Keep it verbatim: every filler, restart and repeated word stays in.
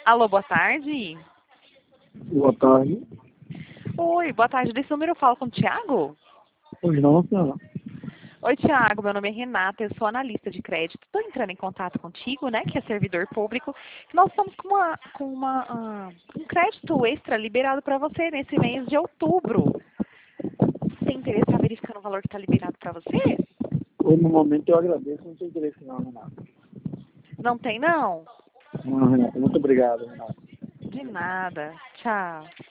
Alô, boa tarde. Boa tarde. Oi, boa tarde. Desse número eu falo com o Thiago? Pois não, senhora. Oi, Thiago. Meu nome é Renata, eu sou analista de crédito. Estou entrando em contato contigo, né, que é servidor público. Nós estamos com, uma, com uma, ah, um crédito extra liberado para você nesse mês de outubro. Você tem interesse em estar verificando o valor que está liberado para você? Hoje, no momento, eu agradeço. Não tem interesse não, Renata. Não tem, não? Não, Renata. Muito obrigado, Renata. De nada. Tchau.